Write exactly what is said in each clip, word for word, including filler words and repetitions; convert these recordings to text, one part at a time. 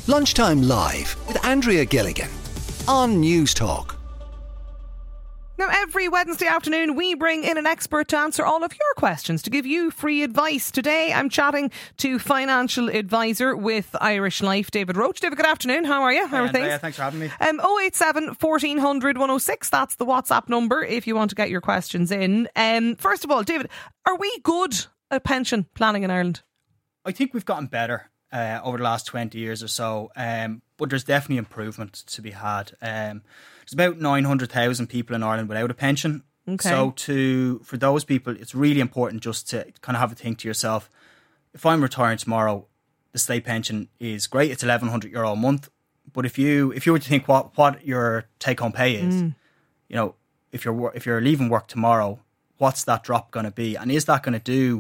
Lunchtime Live with Andrea Gilligan on News Talk. Now, every Wednesday afternoon, we bring in an expert to answer all of your questions, to give you free advice. Today, I'm chatting to financial advisor with Irish Life, David Roach. David, good afternoon. How are you? How are Hi, things? Andrea, thanks for having me. Um, oh eight seven, fourteen hundred, one oh six. That's the WhatsApp number if you want to get your questions in. Um, first of all, David, are we good at pension planning in Ireland? I think we've gotten better uh, over the last twenty years or so, um, but there's definitely improvement to be had. Um, there's about nine hundred thousand people in Ireland without a pension. Okay. So to for those people, it's really important just to kind of have a think to yourself, if I'm retiring tomorrow, the state pension is great. It's eleven hundred euro a month. But if you if you were to think what, what your take-home pay is, mm. you know, if you're if you're leaving work tomorrow, what's that drop going to be? And is that going to do,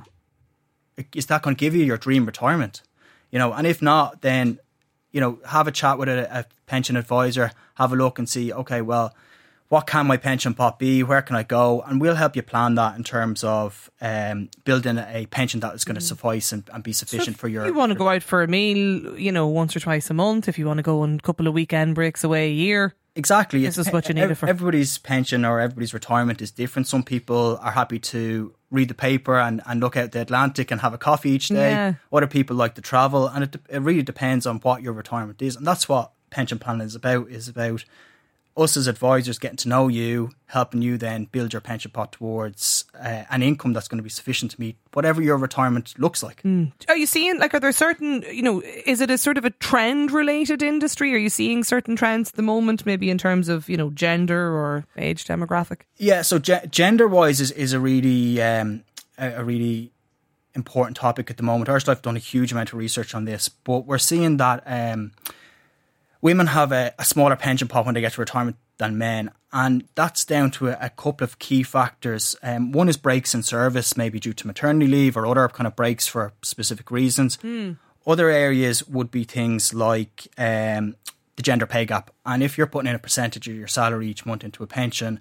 is that going to give you your dream retirement? You know, and if not, then, you know, have a chat with a, a pension advisor, have a look and see, okay, well, what can my pension pot be? Where can I go? And we'll help you plan that in terms of um, building a pension that is going to mm. suffice and, and be sufficient so for your... If you want to go out for a meal, you know, once or twice a month, if you want to go on a couple of weekend breaks away a year... Exactly. This is what you need it for. Everybody's pension or everybody's retirement is different. Some people are happy to read the paper and, and look out the Atlantic and have a coffee each day. Yeah. Other people like to travel, and it, it really depends on what your retirement is. And that's what pension planning is about, is about us as advisors getting to know you, helping you then build your pension pot towards uh, an income that's going to be sufficient to meet whatever your retirement looks like. Mm. Are you seeing, like, are there certain, you know, is it a sort of a trend related industry? Are you seeing certain trends at the moment, maybe in terms of, you know, gender or age demographic? Yeah, so ge- gender wise is, is a really, um, a, a really important topic at the moment. Irish Life have done a huge amount of research on this, but we're seeing that, um, women have a, a smaller pension pot when they get to retirement than men, and that's down to a, a couple of key factors. Um, one is breaks in service, maybe due to maternity leave or other kind of breaks for specific reasons. Mm. Other areas would be things like um, the gender pay gap. And if you're putting in a percentage of your salary each month into a pension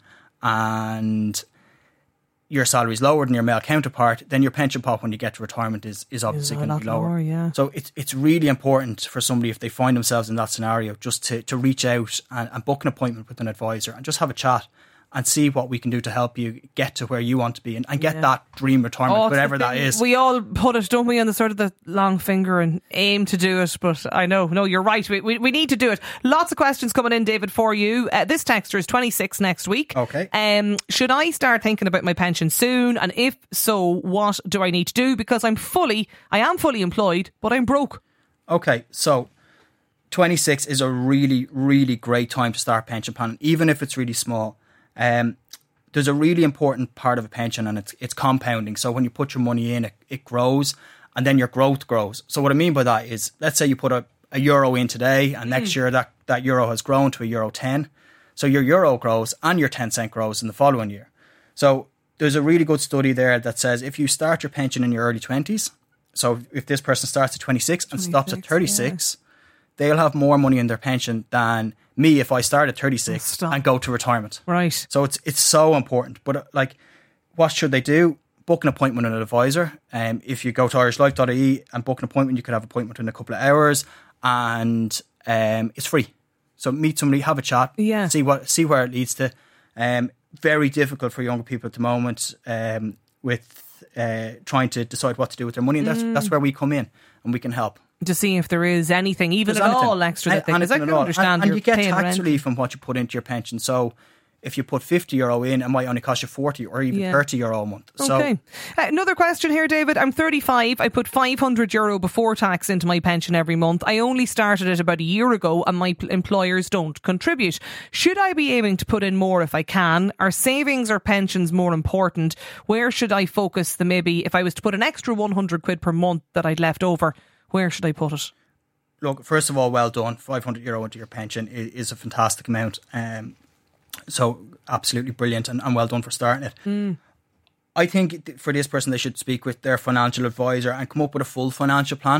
and your salary is lower than your male counterpart, then your pension pot when you get to retirement is, is obviously going to be lower. lower yeah. So it's it's really important for somebody, if they find themselves in that scenario, just to, to reach out and, and book an appointment with an advisor and just have a chat and see what we can do to help you get to where you want to be and, and get yeah. that dream retirement, oh, whatever that is. We all put it, don't we, on the sort of the long finger and aim to do it. But I know, no, you're right. We we, we need to do it. Lots of questions coming in, David, for you. Uh, this texter is twenty-six next week. Okay. Um, should I start thinking about my pension soon? And if so, what do I need to do? Because I'm fully, I am fully employed, but I'm broke. Okay, so twenty-six is a really, really great time to start pension planning, even if it's really small. Um, there's a really important part of a pension, and it's it's compounding. So when you put your money in, it, it grows, and then your growth grows. So what I mean by that is, let's say you put a, a euro in today, and mm. next year that, that euro has grown to a euro ten. So your euro grows and your ten cent grows in the following year. So there's a really good study there that says if you start your pension in your early twenties, so if this person starts at twenty-six and stops at thirty-six, yeah. they'll have more money in their pension than me if I start at thirty-six oh, and go to retirement. Right. So it's it's so important. But uh, like, what should they do? Book an appointment with an advisor. Um, if you go to irish life dot I E and book an appointment, you could have an appointment in a couple of hours, and um, it's free. So meet somebody, have a chat, yeah. see what see where it leads to. Um, very difficult for younger people at the moment um, with uh, trying to decide what to do with their money, and that's mm. that's where we come in and we can help. To see if there is anything, even There's at anything. all, extra that they can. I can understand. And, and you get tax rent. relief from what you put into your pension. So if you put fifty euro in, it might only cost you forty or even yeah. thirty euro a month. Okay. So, uh, another question here, David. I'm thirty-five. I put five hundred euro before tax into my pension every month. I only started it about a year ago and my employers don't contribute. Should I be aiming to put in more if I can? Are savings or pensions more important? Where should I focus the maybe, if I was to put an extra one hundred quid per month that I'd left over, where should I put it? Look, first of all, well done. five hundred euro into your pension is, is a fantastic amount. Um, so absolutely brilliant, and, and well done for starting it. Mm. I think for this person, they should speak with their financial advisor and come up with a full financial plan.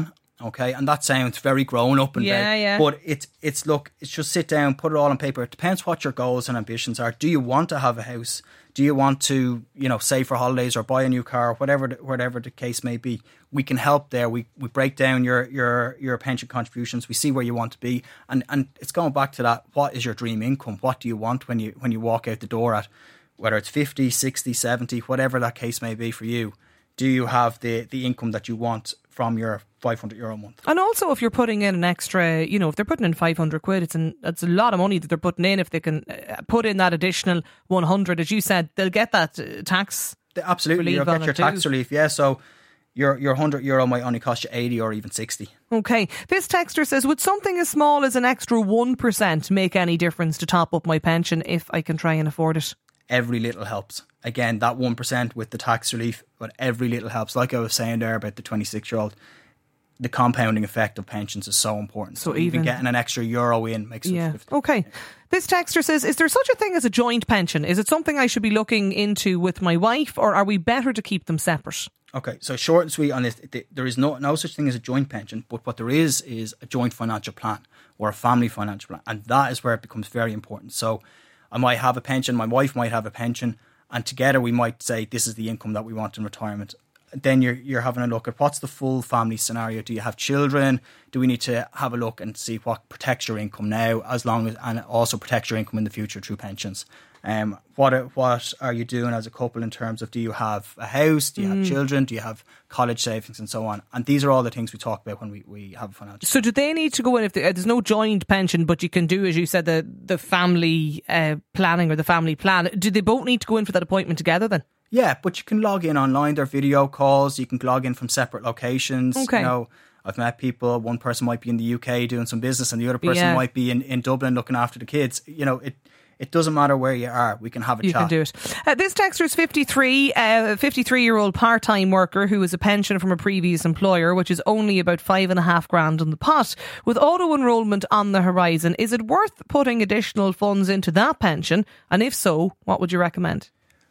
Okay, and that sounds very grown up and Yeah, very, yeah. but it's it's look, it's just sit down, put it all on paper. It depends what your goals and ambitions are. Do you want to have a house? Do you want to, you know, save for holidays or buy a new car, whatever the, whatever the case may be? We can help there. We we break down your your your pension contributions. We see where you want to be, and and it's going back to that. What is your dream income? What do you want when you when you walk out the door at, whether it's fifty, sixty, seventy, whatever that case may be for you? Do you have the the income that you want from your five hundred euro a month? And also, if you're putting in an extra, you know, if they're putting in five hundred quid, it's an it's a lot of money that they're putting in. If they can uh, put in that additional one hundred, as you said, they'll get that uh, tax. Absolutely, relief you'll on get your it tax too. relief. Yeah, so your your one hundred euro might only cost you eighty or even sixty. Okay. This texter says, would something as small as an extra one percent make any difference to top up my pension if I can try and afford it? Every little helps. Again, that one percent with the tax relief, but every little helps. Like I was saying there about the twenty-six year old, the compounding effect of pensions is so important. So So, even, even- getting an extra euro in makes Yeah. a difference. Okay. This texter says, is there such a thing as a joint pension? Is it something I should be looking into with my wife, or are we better to keep them separate? Okay, so short and sweet on this, th- there is no no such thing as a joint pension, but what there is is a joint financial plan or a family financial plan, and that is where it becomes very important. So I might have a pension, my wife might have a pension, and together we might say this is the income that we want in retirement. Then you're you're having a look at what's the full family scenario. Do you have children? Do we need to have a look and see what protects your income now, as long as and also protects your income in the future through pensions? Um, what are, what are you doing as a couple in terms of, do you have a house? Do you have children? Do you have college savings and so on? And these are all the things we talk about when we, we have a financial. So do they need to go in if they, uh, there's no joint pension, but you can do, as you said, the the family uh, planning or the family plan? Do they both need to go in for that appointment together then? Yeah, but you can log in online. There are video calls. You can log in from separate locations. Okay. You know, I've met people. One person might be in the U K doing some business, and the other person Yeah. might be in, in Dublin looking after the kids. You know, it it doesn't matter where you are. We can have a You chat. can do it. Uh, this texter is fifty-three, uh, a fifty-three-year-old part-time worker who has a pension from a previous employer, which is only about five and a half grand in the pot. With auto-enrolment on the horizon, is it worth putting additional funds into that pension? And if so, what would you recommend?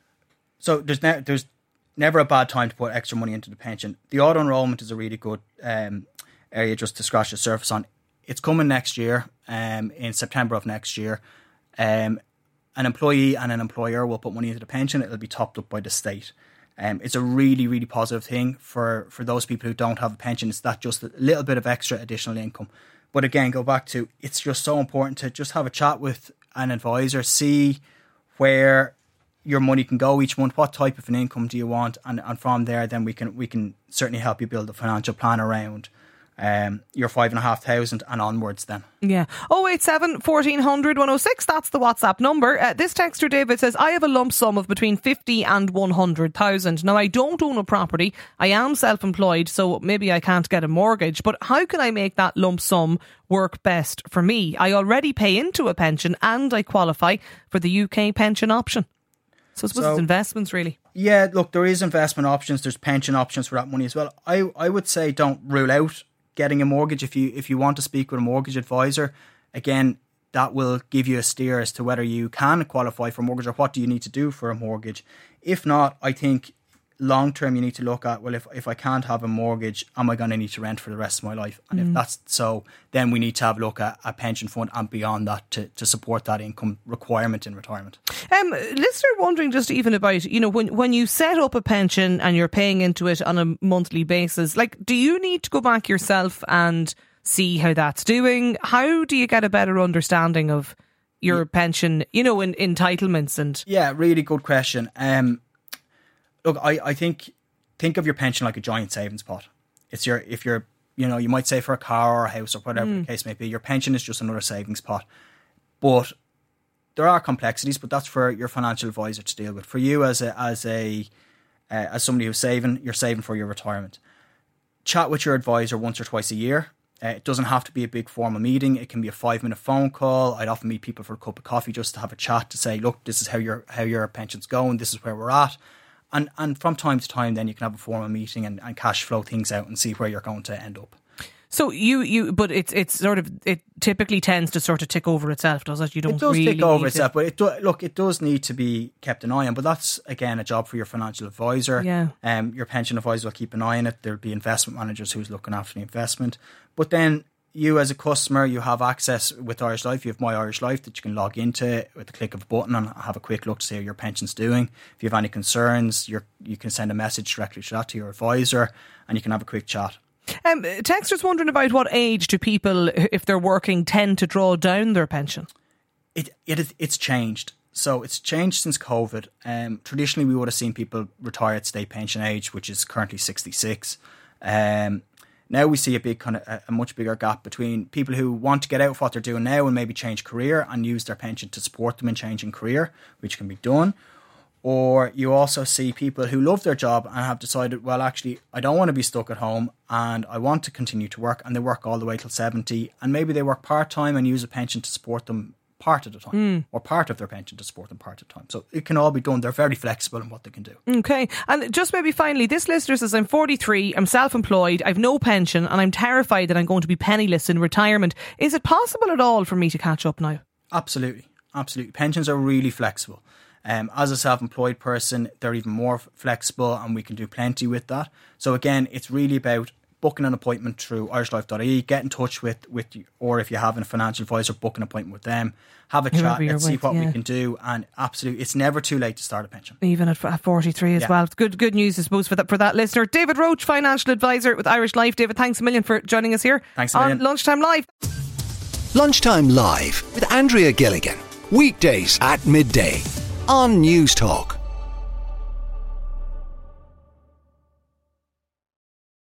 So there's ne- there's never a bad time to put extra money into the pension. The auto enrollment is a really good um, area just to scratch the surface on. It's coming next year, um, in September of next year. Um, an employee and an employer will put money into the pension. It'll be topped up by the state. Um, it's a really, really positive thing for, for those people who don't have a pension. It's that just a little bit of extra additional income. But again, go back to, it's just so important to just have a chat with an advisor, see where your money can go each month, what type of an income do you want, and, and from there then we can we can certainly help you build a financial plan around um, your five and a half thousand and onwards then. Yeah. oh eight seven, fourteen hundred, one oh six. That's the WhatsApp number. Uh, this texter, David, says, I have a lump sum of between fifty and one hundred thousand. Now, I don't own a property. I am self-employed, so maybe I can't get a mortgage. But how can I make that lump sum work best for me? I already pay into a pension and I qualify for the U K pension option. So I suppose So- it's investments, really. Yeah, look, there is investment options, there's pension options for that money as well. I, I would say don't rule out getting a mortgage if you if you want to speak with a mortgage advisor. Again, that will give you a steer as to whether you can qualify for a mortgage or what do you need to do for a mortgage. If not, I think long term you need to look at, well, if, if I can't have a mortgage, am I going to need to rent for the rest of my life? And Mm. if that's so, then we need to have a look at a pension fund and beyond that to, to support that income requirement in retirement. Um, listener wondering just even about, you know, when, when you set up a pension and you're paying into it on a monthly basis, like, do you need to go back yourself and see how that's doing? How do you get a better understanding of your yeah. pension, you know, in, entitlements and... Yeah, really good question. Um, look, I, I think think of your pension like a giant savings pot. It's your, if you're, you know, you might say for a car or a house or whatever mm. the case may be, your pension is just another savings pot. But there are complexities, but that's for your financial advisor to deal with. For you as a as a uh, as somebody who's saving, you're saving for your retirement. Chat with your advisor once or twice a year. Uh, it doesn't have to be a big formal meeting. It can be a five minute phone call. I'd often meet people for a cup of coffee just to have a chat to say, look, this is how your how your pension's going. This is where we're at. And and from time to time, then you can have a formal meeting and, and cash flow things out and see where you're going to end up. So you, you, but it's it's sort of, it typically tends to sort of tick over itself, does it? You don't It does really tick over need itself, to... but it do, look, it does need to be kept an eye on. But that's again a job for your financial advisor. Yeah. Um, your pension advisor will keep an eye on it. There'll be investment managers who's looking after the investment. But then you, as a customer, you have access with Irish Life. You have My Irish Life that you can log into with the click of a button and have a quick look to see how your pension's doing. If you have any concerns, you're, you can send a message directly to that to your advisor, and you can have a quick chat. Um, Texter's wondering about what age do people, if they're working, tend to draw down their pension? It, it is, it's changed. So it's changed since COVID. Um, traditionally, we would have seen people retire at state pension age, which is currently sixty-six. Um, now we see a big kind of a, a much bigger gap between people who want to get out of what they're doing now and maybe change career and use their pension to support them in changing career, which can be done. Or you also see people who love their job and have decided, well, actually, I don't want to be stuck at home and I want to continue to work, and they work all the way till seventy, and maybe they work part-time and use a pension to support them part of the time, mm. or part of their pension to support them part of the time. So it can all be done. They're very flexible in what they can do. Okay. And just maybe finally, this listener says, I'm forty-three, I'm self-employed, I've no pension, and I'm terrified that I'm going to be penniless in retirement. Is it possible at all for me to catch up now? Absolutely. Absolutely. Pensions are really flexible. Um, as a self-employed person, they're even more flexible, and we can do plenty with that. So again, it's really about booking an appointment through irish life dot I E, get in touch with, with you, or if you have a financial advisor, book an appointment with them, have a chat, let's see what yeah. we can do. And absolutely, it's never too late to start a pension. Even at, at forty-three as yeah. well. It's good good news, I suppose, for that, for that listener. David Roach, financial advisor with Irish Life. David, thanks a million for joining us here. Thanks a million. On Lunchtime Live. Lunchtime Live with Andrea Gilligan. Weekdays at midday on News Talk.